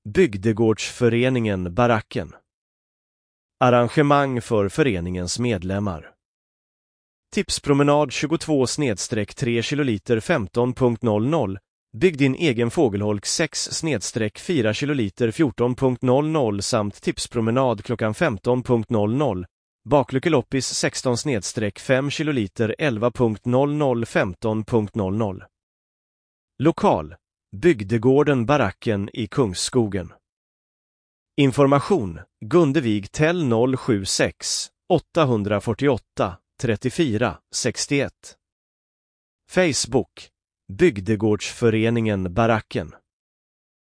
Bygdegårdsföreningen Baracken. Arrangemang för föreningens medlemmar. Tipspromenad 22/3 kiloliter 15.00. Bygg din egen fågelholk 6/4 kiloliter 14.00 samt tipspromenad klockan 15.00. Baklyckeloppis 16/5 kiloliter 11.00 15.00. Lokal: Bygdegården Baracken i Kungsskogen. Information: Gundevig Tell 076 848 34 61. Facebook: Bygdegårdsföreningen Baracken.